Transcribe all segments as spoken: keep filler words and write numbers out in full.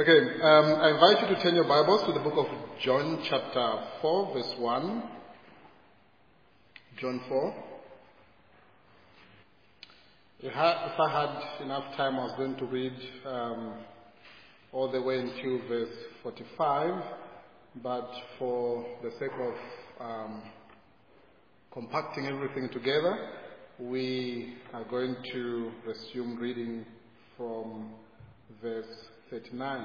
Okay, um, I invite you to turn your Bibles to the book of John chapter four, verse one. John four. If I had enough time, I was going to read um, all the way until verse forty-five, but for the sake of um, compacting everything together, we are going to resume reading from verse thirty-nine.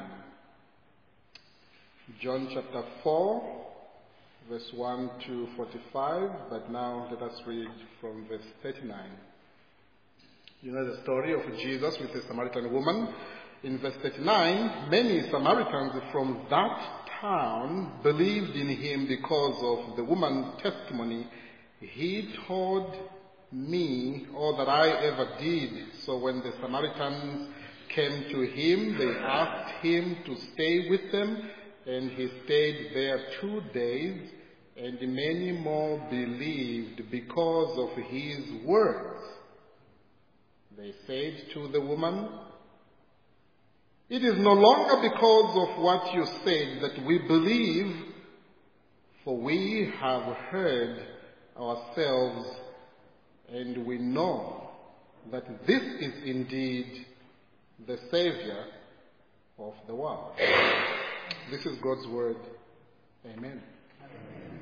John chapter four, verse one to forty-five, but now let us read from verse thirty-nine. You know the story of Jesus with the Samaritan woman. In verse thirty-nine, many Samaritans from that town believed in him because of the woman's testimony. He told me all that I ever did. So when the Samaritans came to him, they asked him to stay with them, and he stayed there two days, and many more believed because of his words. They said to the woman, "It is no longer because of what you said that we believe, for we have heard ourselves, and we know that this is indeed the Savior of the world." This is God's word. Amen. Amen.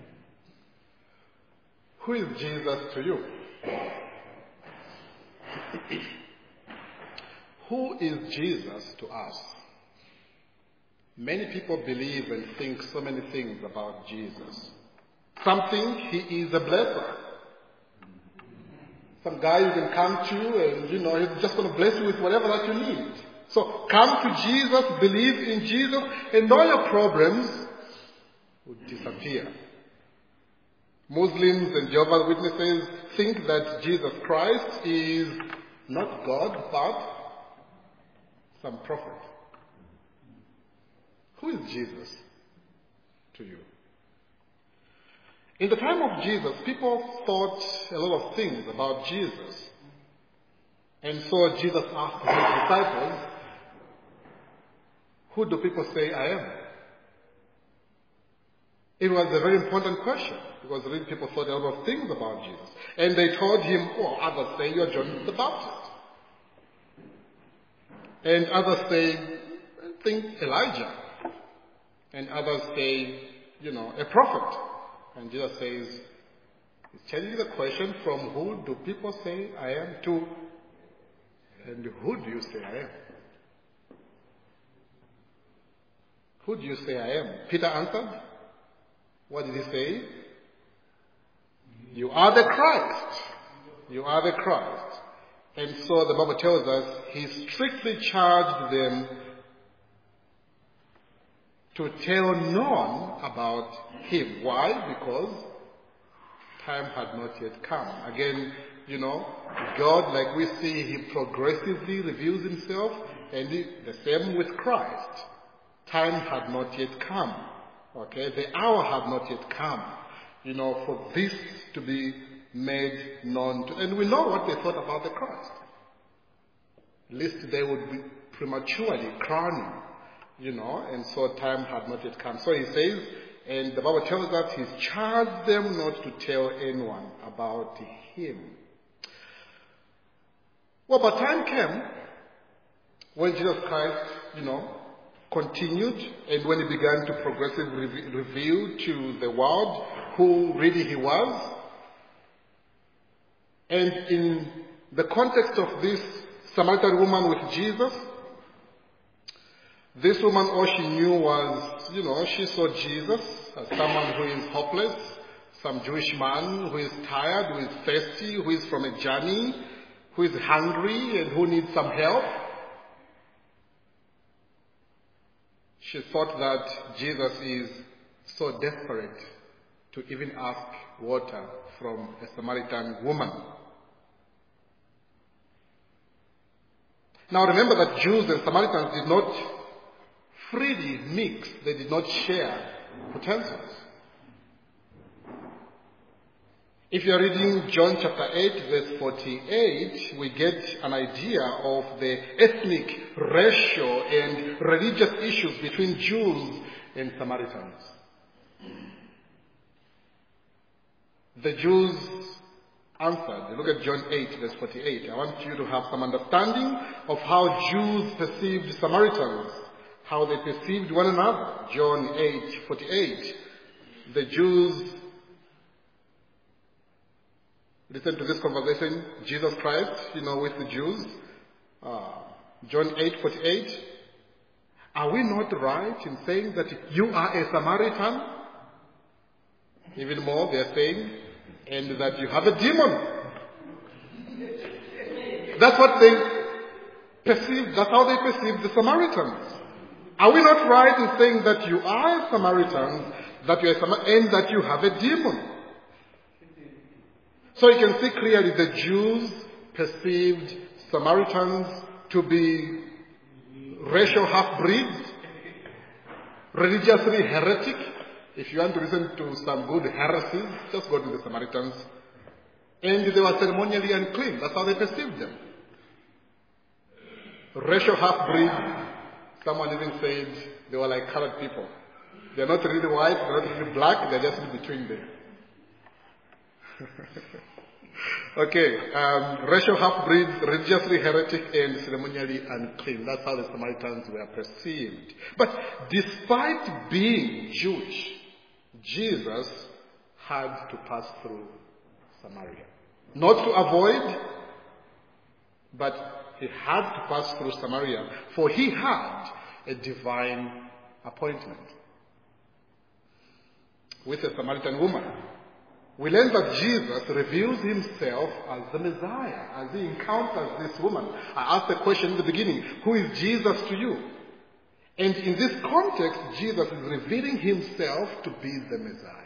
Who is Jesus to you? Who is Jesus to us? Many people believe and think so many things about Jesus. Some think he is a blesser. Some guy you can come to and, you know, he's just going to bless you with whatever that you need. So come to Jesus, believe in Jesus, and all your problems will disappear. Muslims and Jehovah's Witnesses think that Jesus Christ is not God, but some prophet. Who is Jesus to you? In the time of Jesus, people thought a lot of things about Jesus. And so Jesus asked his disciples, "Who do people say I am?" It was a very important question because really people thought a lot of things about Jesus. And they told him, "Oh, others say you're John the Baptist. And others say, I think Elijah. And others say, you know, a prophet." And Jesus says, he's changing the question from who do people say I am to, and who do you say I am? Who do you say I am? Peter answered. What did he say? You are the Christ. You are the Christ. And so the Bible tells us he strictly charged them to tell no one about him. Why? Because time had not yet come. Again, you know, God, like we see, he progressively reveals himself, and the same with Christ. Time had not yet come. Okay? The hour had not yet come, you know, for this to be made known to. And we know what they thought about the Christ. At least they would be prematurely crowning, you know, and so time had not yet come. So he says, and the Bible tells us he's charged them not to tell anyone about him. Well, but time came when Jesus Christ, you know, continued, and when he began to progressively reveal to the world who really he was. And in the context of this Samaritan woman with Jesus, this woman, all she knew was, you know, she saw Jesus as someone who is hopeless, some Jewish man who is tired, who is thirsty, who is from a journey, who is hungry and who needs some help. She thought that Jesus is so desperate to even ask water from a Samaritan woman. Now remember that Jews and Samaritans did not freely mix. They did not share utensils. If you're reading John chapter eight, verse forty-eight, we get an idea of the ethnic, racial, and religious issues between Jews and Samaritans. The Jews answered. Look at John eight, verse forty-eight. I want you to have some understanding of how Jews perceived Samaritans, how they perceived one another. John eight, forty-eight. The Jews, listen to this conversation, Jesus Christ, you know, with the Jews. Uh, John eight, forty-eight. Are we not right in saying that you are a Samaritan? Even more, they are saying, and that you have a demon. That's what they perceived, that's how they perceived the Samaritans. Are we not right in saying that you are a Samaritan, that you are a Samaritan, and that you have a demon? So you can see clearly the Jews perceived Samaritans to be racial half-breeds, religiously heretic. If you want to listen to some good heresies, just go to the Samaritans. And they were ceremonially unclean. That's how they perceived them. Racial half-breeds. Someone even said they were like colored people. They're not really white, they're not really black, they're just in between there. Okay, um, racial half-breeds, religiously heretic, and ceremonially unclean. That's how the Samaritans were perceived. But despite being Jewish, Jesus had to pass through Samaria. Not to avoid, but he had to pass through Samaria, for he had a divine appointment with a Samaritan woman. We learn that Jesus reveals himself as the Messiah, as he encounters this woman. I asked the question in the beginning, who is Jesus to you? And in this context, Jesus is revealing himself to be the Messiah.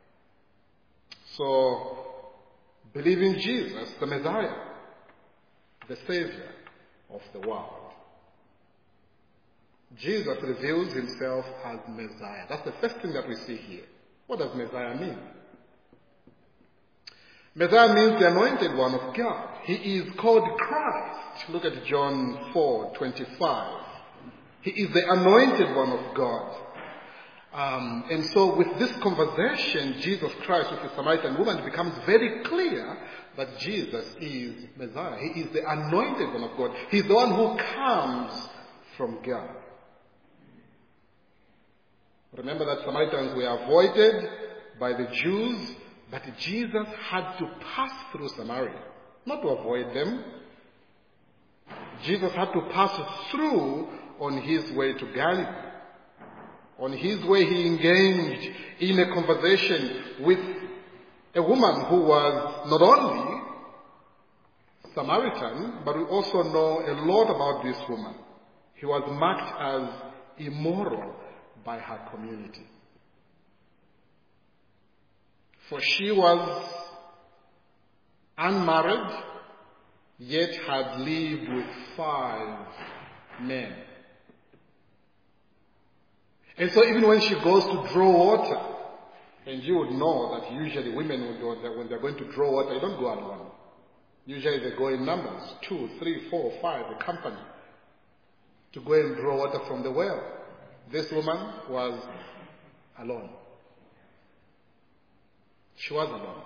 So, believe in Jesus, the Messiah, the Savior of the world. Jesus reveals himself as Messiah. That's the first thing that we see here. What does Messiah mean? Messiah means the anointed one of God. He is called Christ. Look at John four twenty-five. He is the anointed one of God. Um, and so with this conversation, Jesus Christ with the Samaritan woman, it becomes very clear that Jesus is Messiah. He is the anointed one of God. He's the one who comes from God. Remember that Samaritans were avoided by the Jews, but Jesus had to pass through Samaria, not to avoid them. Jesus had to pass through on his way to Galilee. On his way, he engaged in a conversation with a woman who was not only Samaritan, but we also know a lot about this woman. He was marked as immoral by her community. For she was unmarried, yet had lived with five men. And so even when she goes to draw water, and you would know that usually women, when they're going to draw water, they don't go alone. Usually they go in numbers, two, three, four, five, a company, to go and draw water from the well. This woman was alone. She was alone.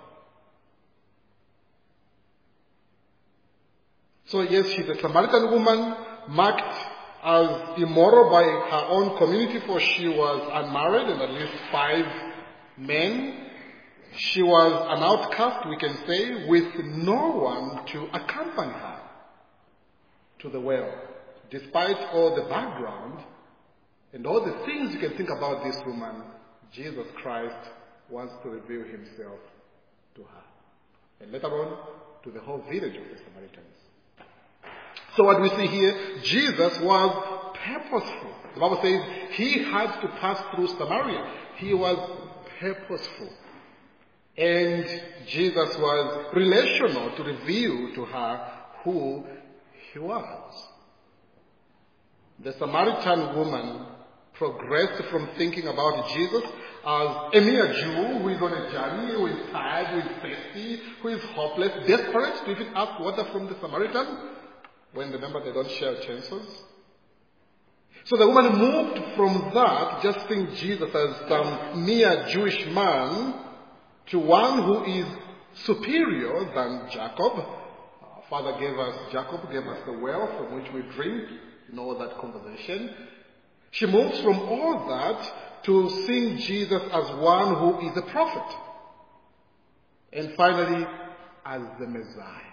So yes, she's a Samaritan woman, marked as immoral by her own community, for she was unmarried and at least five men. She was an outcast, we can say, with no one to accompany her to the well. Despite all the background and all the things you can think about this woman, Jesus Christ wants to reveal himself to her. And later on, to the whole village of the Samaritans. So what we see here, Jesus was purposeful. The Bible says he had to pass through Samaria. He was purposeful. And Jesus was relational to reveal to her who he was. The Samaritan woman progressed from thinking about Jesus as a mere Jew who is on a journey, who is tired, who is thirsty, who is hopeless, desperate to even ask water from the Samaritan, when remember they don't share utensils. So the woman moved from that, just seeing Jesus as some mere Jewish man, to one who is superior than Jacob. Our father gave us, Jacob gave us the well from which we drink. You know that conversation. She moves from all that to seeing Jesus as one who is a prophet. And finally, as the Messiah.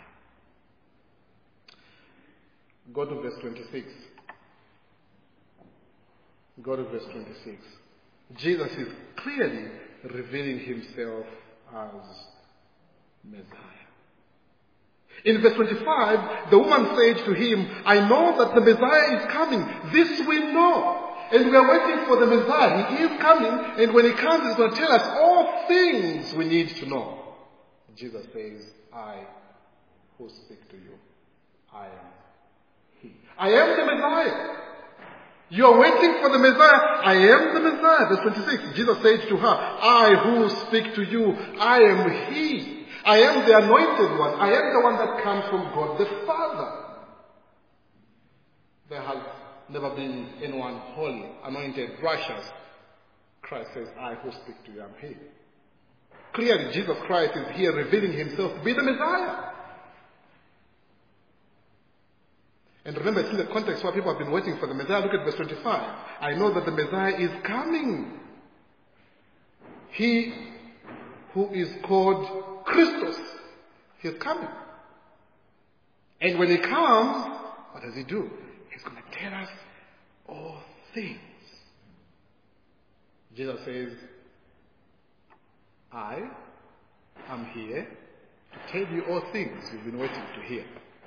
Go to verse twenty-six. Go to verse twenty-six. Jesus is clearly revealing himself as Messiah. In verse twenty-five, the woman said to him, I know that the Messiah is coming. This we know. And we are waiting for the Messiah. He is coming, and when he comes, he's going to tell us all things we need to know. Jesus says, I who speak to you, I am he. I am the Messiah. You are waiting for the Messiah. I am the Messiah. Verse twenty-six, Jesus said to her, I who speak to you, I am he. I am the anointed one. I am the one that comes from God the Father. There has never been anyone holy, anointed, righteous. Christ says, I who speak to you am he. Clearly, Jesus Christ is here revealing himself to be the Messiah. And remember, it's in the context where people have been waiting for the Messiah. Look at verse twenty-five. I know that the Messiah is coming. He who is called Christos. He is coming. And when he comes, what does he do? He's going to tell us all things. Jesus says, I am here to tell you all things you've been waiting to hear.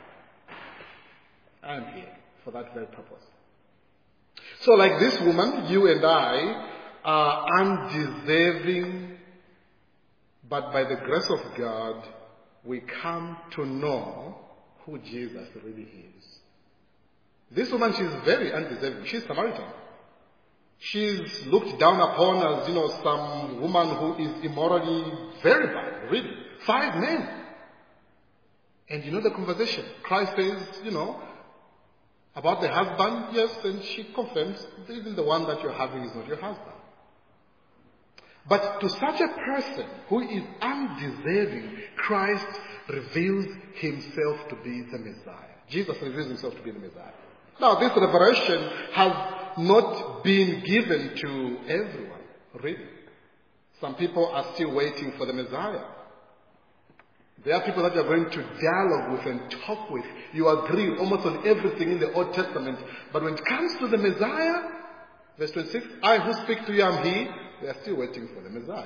I am here for that very purpose. So like this woman, you and I are undeserving, but by the grace of God, we come to know who Jesus really is. This woman, she's very undeserving. She's Samaritan. She's looked down upon as, you know, some woman who is immorally very bad, really. Five men. And you know the conversation. Christ says, you know, about the husband, yes, and she confirms, even the one that you're having is not your husband. But to such a person who is undeserving, Christ reveals himself to be the Messiah. Jesus reveals himself to be the Messiah. Now, this revelation has not been given to everyone, really. Some people are still waiting for the Messiah. There are people that you are going to dialogue with and talk with. You agree almost on everything in the Old Testament. But when it comes to the Messiah, verse twenty-six, I who speak to you am he. They are still waiting for the Messiah.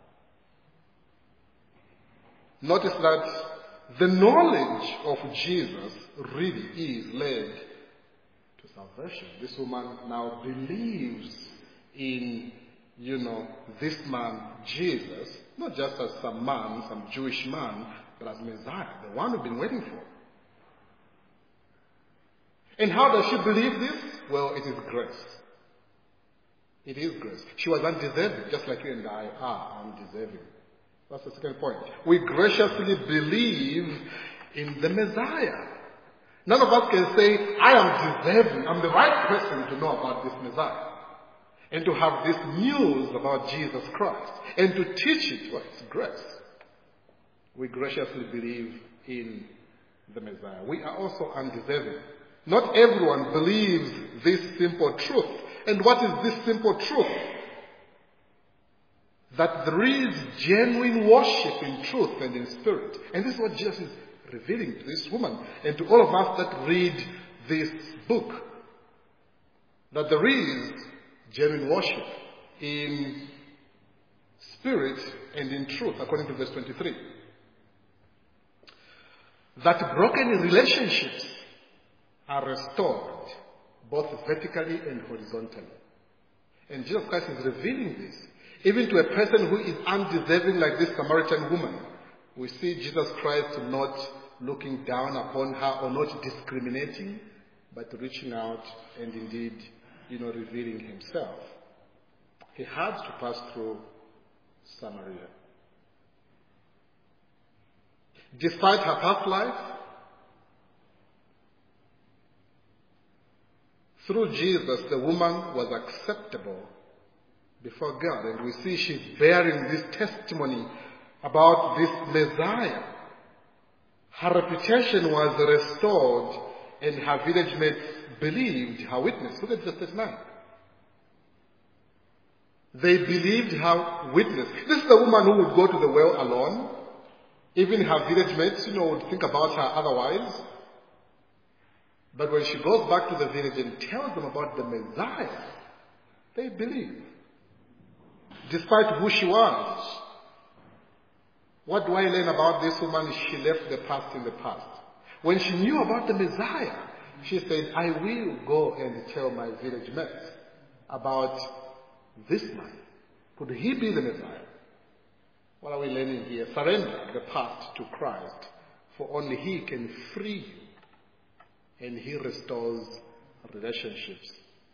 Notice that the knowledge of Jesus really is led to salvation. This woman now believes in, you know, this man, Jesus, not just as some man, some Jewish man, but as Messiah, the one we've been waiting for. And how does she believe this? Well, it is grace. It is grace. She was undeserving, just like you and I are undeserving. That's the second point. We graciously believe in the Messiah. None of us can say, I am deserving, I'm the right person to know about this Messiah. And to have this news about Jesus Christ. And to teach it, well, it's grace. We graciously believe in the Messiah. We are also undeserving. Not everyone believes this simple truth. And what is this simple truth? That there is genuine worship in truth and in spirit. And this is what Jesus is revealing to this woman and to all of us that read this book. That there is genuine worship in spirit and in truth, according to verse twenty-three. That broken relationships are restored, both vertically and horizontally. And Jesus Christ is revealing this, even to a person who is undeserving like this Samaritan woman. We see Jesus Christ not looking down upon her or not discriminating, but reaching out and indeed you know, revealing himself, he had to pass through Samaria. Despite her past life, through Jesus, the woman was acceptable before God. And we see she's bearing this testimony about this Messiah. Her reputation was restored and her village mates believed her witness. Look at verse thirty-nine. They believed her witness. This is the woman who would go to the well alone. Even her village mates, you know, would think about her otherwise. But when she goes back to the village and tells them about the Messiah, they believe. Despite who she was. What do I learn about this woman? She left the past in the past. When she knew about the Messiah, she said, I will go and tell my village mates about this man. Could he be the Messiah? What are we learning here? Surrender the past to Christ, for only he can free you, and he restores relationships.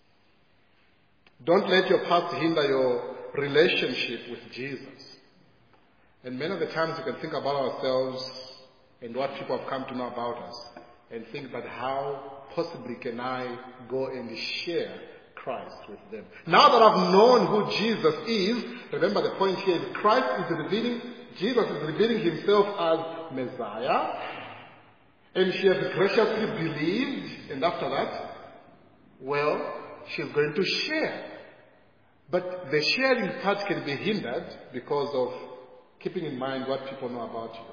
Don't let your past hinder your relationship with Jesus. And many of the times we can think about ourselves and what people have come to know about us and think, but how possibly can I go and share Christ with them? Now that I've known who Jesus is, remember the point here is Christ is revealing, Jesus is revealing himself as Messiah, and she has graciously believed, and after that, well, she's going to share. But the sharing part can be hindered because of keeping in mind what people know about you.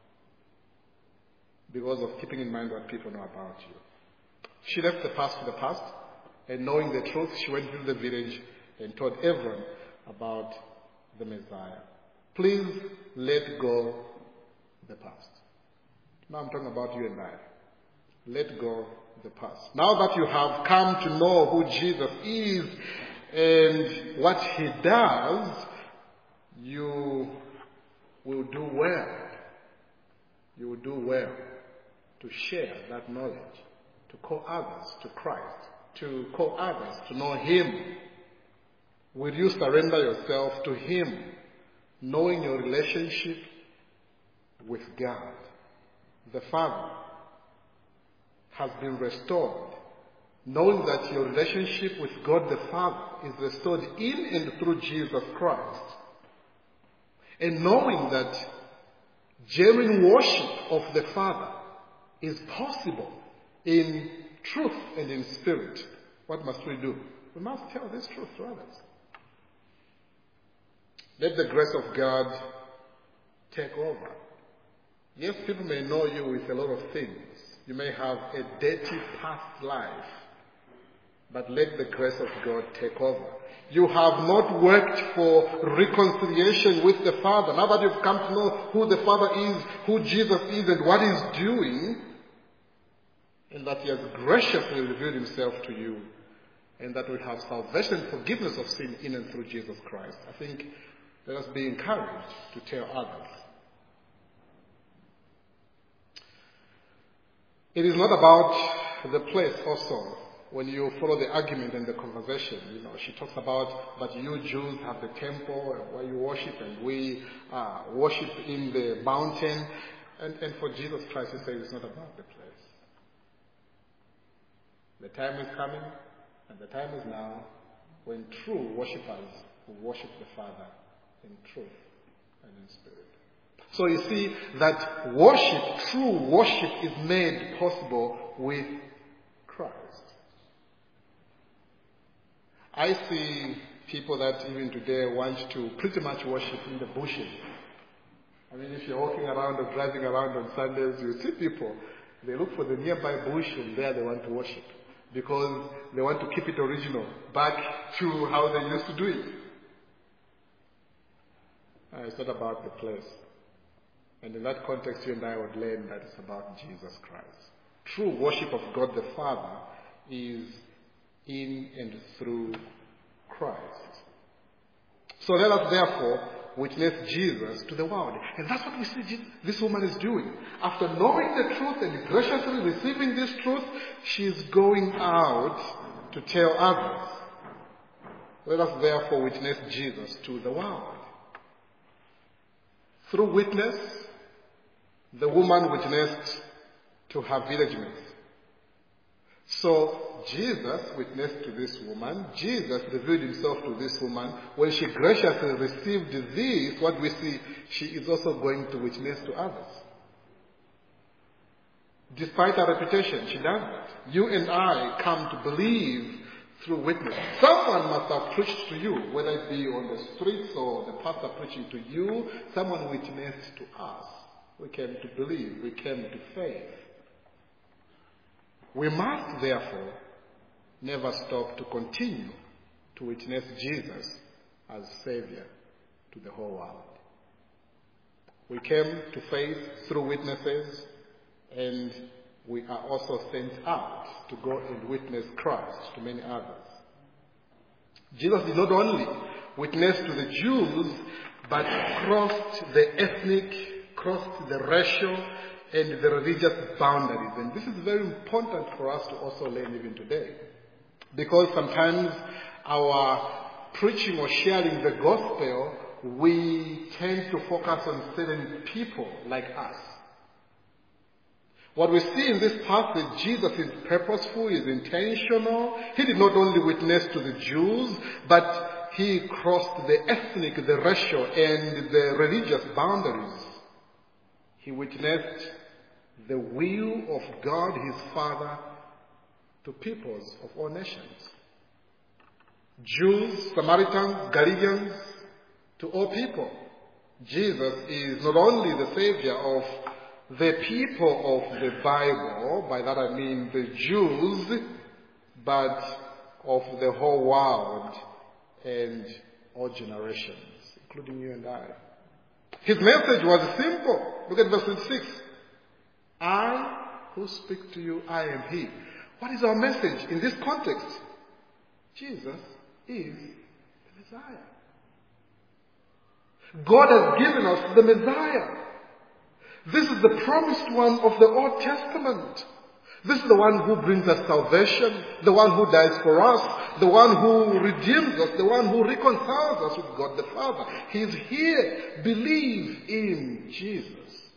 Because of keeping in mind what people know about you. She left the past to the past, and knowing the truth, she went to the village and told everyone about the Messiah. Please let go the past. Now I'm talking about you and I. Let go the past. Now that you have come to know who Jesus is and what he does, you will do well. You will do well to share that knowledge, to call others to Christ, to call others to know him. Will you surrender yourself to him, knowing your relationship with God? The Father has been restored, knowing that your relationship with God the Father is restored in and through Jesus Christ, and knowing that genuine worship of the Father is possible in truth and in spirit. What must we do? We must tell this truth to others. Let the grace of God take over. Yes, people may know you with a lot of things. You may have a dirty past life. But let the grace of God take over. You have not worked for reconciliation with the Father. Now that you've come to know who the Father is, who Jesus is, and what he's doing, and that he has graciously revealed himself to you, and that we have salvation and forgiveness of sin in and through Jesus Christ, I think let us be encouraged to tell others. It is not about the place also. When you follow the argument and the conversation, you know, she talks about, but you Jews have the temple where you worship, and we uh, worship in the mountain. And, and for Jesus Christ, he says it's not about the place. The time is coming, and the time is now, when true worshippers will worship the Father in truth and in spirit. So you see that worship, true worship, is made possible with Christ. I see people that even today want to pretty much worship in the bushes. I mean, if you're walking around or driving around on Sundays, you see people, they look for the nearby bush and there they want to worship. Because they want to keep it original, back to how they used to do it. Uh, it's not about the place. And in that context, you and I would learn that it's about Jesus Christ. True worship of God the Father is in and through Christ. So let us therefore witness Jesus to the world. And that's what we see this woman is doing. After knowing the truth and graciously receiving this truth, she is going out to tell others. Let us therefore witness Jesus to the world. Through witness, the woman witnessed to her village mates. So Jesus witnessed to this woman. Jesus revealed himself to this woman. When she graciously received this, what we see, she is also going to witness to others. Despite her reputation, she does that. You and I come to believe through witness. Someone must have preached to you, whether it be on the streets or the pastor preaching to you. Someone witnessed to us. We came to believe. We came to faith. We must, therefore, never stop to continue to witness Jesus as Savior to the whole world. We came to faith through witnesses, and we are also sent out to go and witness Christ to many others. Jesus did not only witness to the Jews, but crossed the ethnic, crossed the racial, and the religious boundaries. And this is very important for us to also learn even today. Because sometimes our preaching or sharing the gospel, we tend to focus on certain people like us. What we see in this passage, Jesus is purposeful, is intentional. He did not only witness to the Jews, but he crossed the ethnic, the racial, and the religious boundaries. He witnessed the will of God, his Father, to peoples of all nations. Jews, Samaritans, Galileans, to all people. Jesus is not only the Savior of the people of the Bible, by that I mean the Jews, but of the whole world and all generations, including you and I. His message was simple. Look at verse twenty-six. I who speak to you, I am he. What is our message in this context? Jesus is the Messiah. God has given us the Messiah. This is the promised one of the Old Testament. This is the one who brings us salvation, the one who dies for us, the one who redeems us, the one who reconciles us with God the Father. He is here. Believe in Jesus.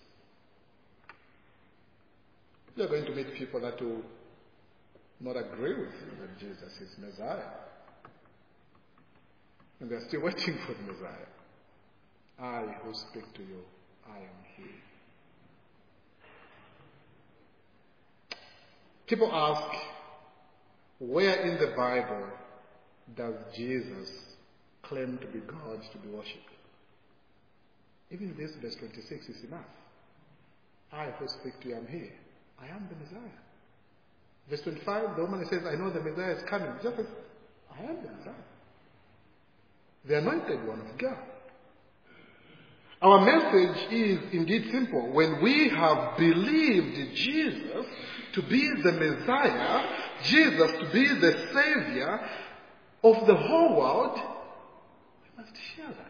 You are going to meet people that will not agree with you that Jesus is Messiah. And they're still waiting for the Messiah. I who speak to you, I am he. People ask, where in the Bible does Jesus claim to be God, to be worshipped? Even this verse twenty-six is enough. I who speak to you am here. I am the Messiah. Verse twenty-five, the woman says, I know the Messiah is coming. Just says, I am the Messiah. The anointed one of God. Our message is indeed simple. When we have believed Jesus to be the Messiah, Jesus to be the Savior of the whole world, we must share that.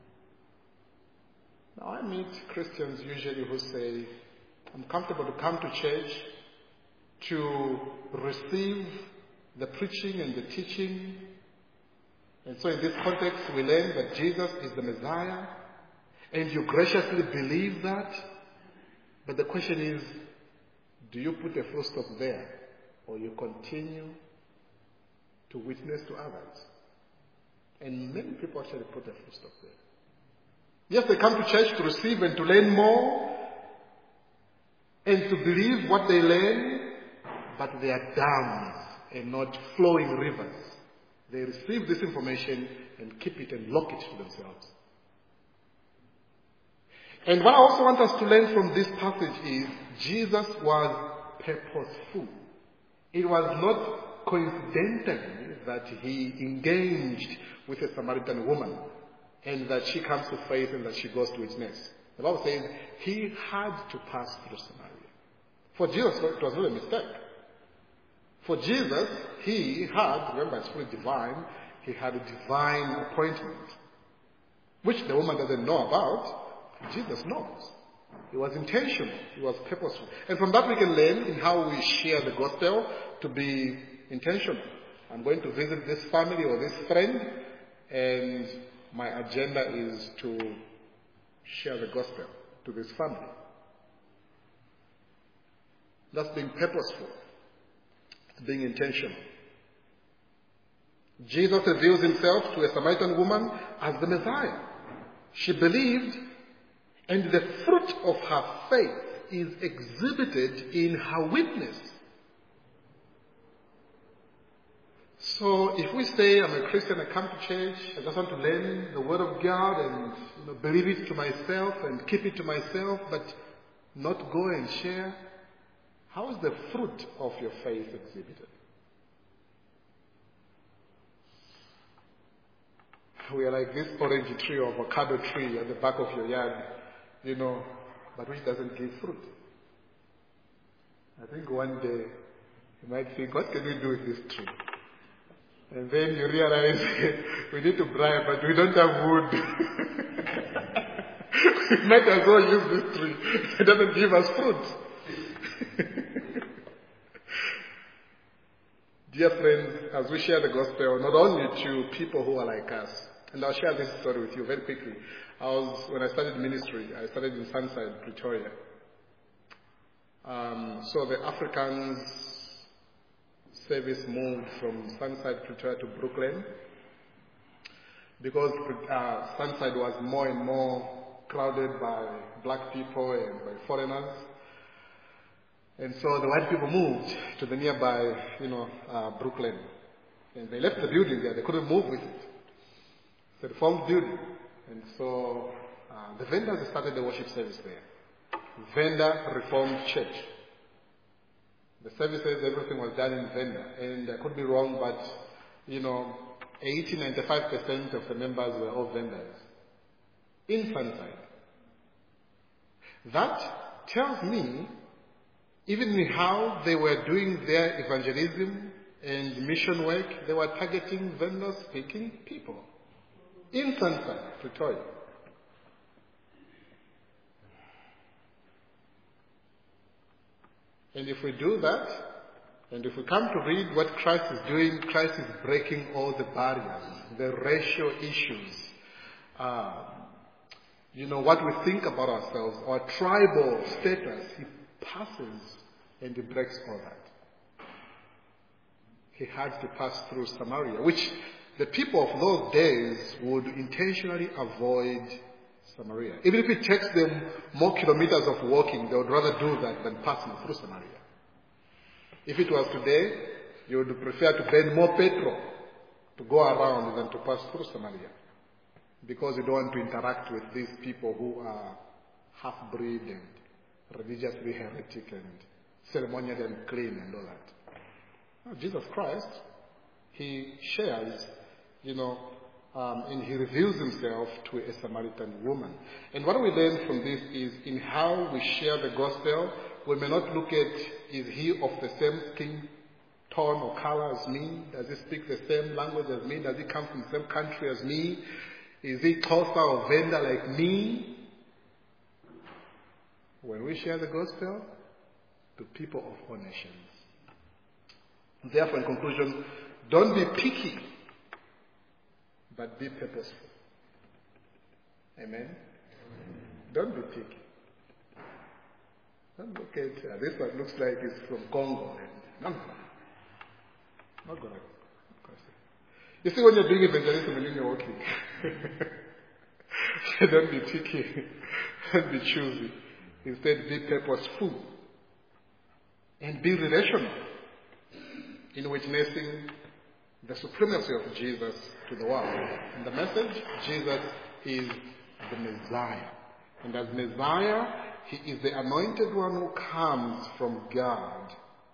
Now I meet Christians usually who say, I'm comfortable to come to church to receive the preaching and the teaching. And so in this context we learn that Jesus is the Messiah. And you graciously believe that. But the question is, do you put a full stop there? Or you continue to witness to others? And many people actually put a full stop there. Yes, they come to church to receive and to learn more. And to believe what they learn. But they are dams and not flowing rivers. They receive this information and keep it and lock it to themselves. And what I also want us to learn from this passage is Jesus was purposeful. It was not coincidental that he engaged with a Samaritan woman and that she comes to faith and that she goes to witness. The Bible says he had to pass through Samaria. For Jesus, it was not a mistake. For Jesus, he had, remember it's fully divine, he had a divine appointment, which the woman doesn't know about. Jesus knows. He was intentional. He was purposeful. And from that we can learn in how we share the gospel to be intentional. I'm going to visit this family or this friend. and my agenda is to share the gospel to this family. That's being purposeful. It's being intentional. Jesus reveals himself to a Samaritan woman as the Messiah. She believed, and the fruit of her faith is exhibited in her witness. So if we say, I'm a Christian, I come to church, I just want to learn the Word of God and you know, believe it to myself and keep it to myself, but not go and share, how is the fruit of your faith exhibited? We are like this orange tree or avocado tree at the back of your yard, you know, but which doesn't give fruit. I think one day you might think, what can we do with this tree? And then you realize we need to bribe, but we don't have wood. We might as well use this tree. It doesn't give us fruit. Dear friends, as we share the gospel, not only to people who are like us, and I'll share this story with you very quickly. I was, when I started ministry, I started in Sunside, Pretoria. Um, so the Africans service moved from Sunside, Pretoria to Brooklyn because uh, Sunside was more and more crowded by black people and by foreigners. And so the white people moved to the nearby, you know, uh, Brooklyn. And they left the building there. They couldn't move with it. It's a reformed building. And so uh, the vendors started the worship service there. Venda Reformed Church. The services, everything was done in Venda. And I could be wrong, but, you know, eighty to ninety-five percent of the members were all vendors. In Sunside. That tells me, even in how they were doing their evangelism and mission work, they were targeting Venda-speaking people. In Sunside, Pretoria. And if we do that, and if we come to read what Christ is doing, Christ is breaking all the barriers, the racial issues, uh, you know, what we think about ourselves, our tribal status. He passes and he breaks all that. He had to pass through Samaria, which the people of those days would intentionally avoid Samaria. Even if it takes them more kilometers of walking, they would rather do that than passing through Samaria. If it was today, you would prefer to burn more petrol to go around than to pass through Samaria. Because you don't want to interact with these people who are half-breed and religiously heretic and ceremonially unclean and all that. Now, Jesus Christ, he shares, you know, Um, and he reveals himself to a Samaritan woman. And what we learn from this is in how we share the gospel, we may not look at, is he of the same skin tone or color as me? Does he speak the same language as me? Does he come from the same country as me? Is he Xhosa or Venda like me? When we share the gospel to people of all nations. Therefore, in conclusion, don't be picky, but be purposeful. Amen? Don't be picky. Don't look at uh, this one looks like it's from Congo. And, no, no, no. Not gonna. You see, when you're doing evangelism and when you're walking, don't be picky. Don't be choosy. Instead, be purposeful. And be relational in witnessing the supremacy of Jesus to the world. And the message, Jesus is the Messiah. And as Messiah, he is the anointed one who comes from God,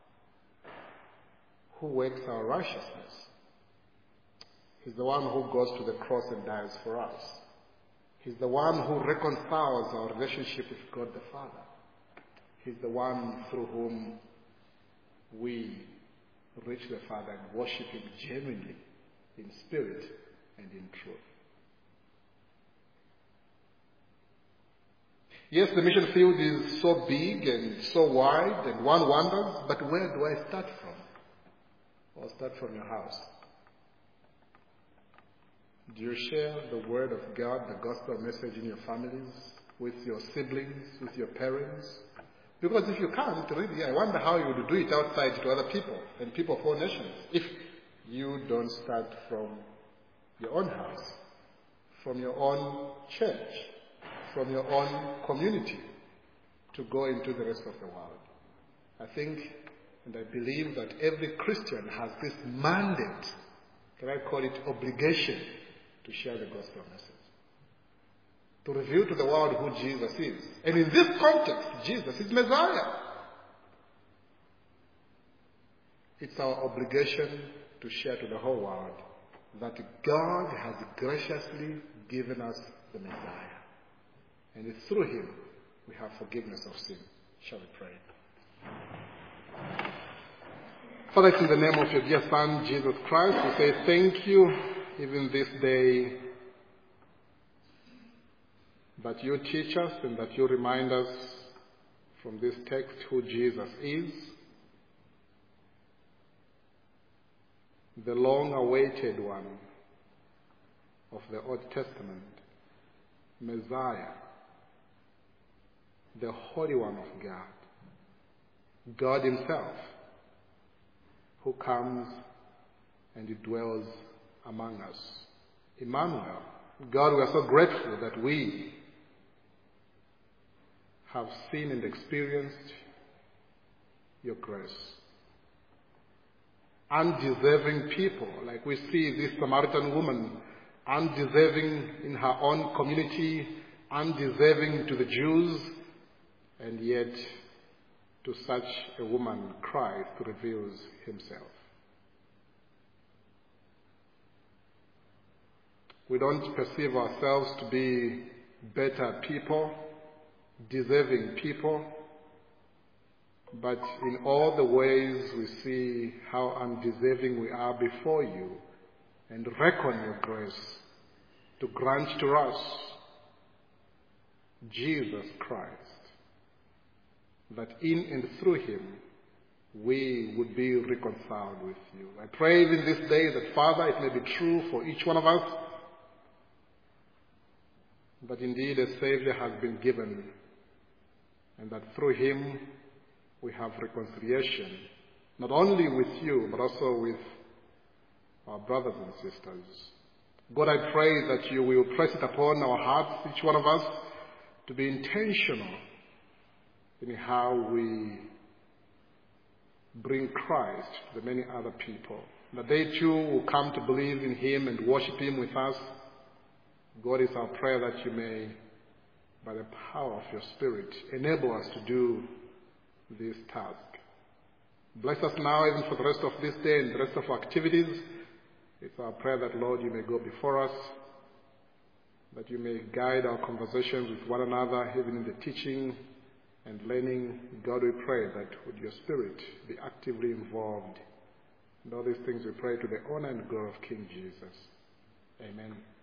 who works our righteousness. He's the one who goes to the cross and dies for us. He's the one who reconciles our relationship with God the Father. He's the one through whom we reach the Father and worship him genuinely, in spirit and in truth. Yes, the mission field is so big and so wide, and one wonders, but where do I start from? I'll start from your house. Do you share the word of God, the gospel message in your families, with your siblings, with your parents? Because if you can't, really, I wonder how you would do it outside to other people and people of all nations if you don't start from your own house, from your own church, from your own community to go into the rest of the world. I think and I believe that every Christian has this mandate, can I call it obligation, to share the gospel message, to reveal to the world who Jesus is. And in this context, Jesus is Messiah. It's our obligation to share to the whole world that God has graciously given us the Messiah. And it's through him we have forgiveness of sin. Shall we pray? Father, it's in the name of your dear Son, Jesus Christ, we say thank you even this day that you teach us and that you remind us from this text who Jesus is, the long-awaited one of the Old Testament, Messiah, the Holy One of God, God himself, who comes and he dwells among us. Emmanuel, God, we are so grateful that we have seen and experienced your grace. Undeserving people, like we see this Samaritan woman, undeserving in her own community, undeserving to the Jews, and yet to such a woman, Christ reveals himself. We don't perceive ourselves to be better people, deserving people, but in all the ways we see how undeserving we are before you and reckon your grace to grant to us Jesus Christ, that in and through him we would be reconciled with you. I pray in this day that, Father, it may be true for each one of us that indeed a Savior has been given and that through him we have reconciliation, not only with you but also with our brothers and sisters. God, I pray that you will press it upon our hearts, each one of us, to be intentional in how we bring Christ to the many other people, that they too will come to believe in him and worship him with us. God, is our prayer that you may, by the power of your Spirit, enable us to do this task. Bless us now even for the rest of this day and the rest of our activities. It's our prayer that, Lord, you may go before us, that you may guide our conversations with one another, even in the teaching and learning. God, we pray that would your Spirit be actively involved. And all these things we pray to the honor and glory of King Jesus. Amen.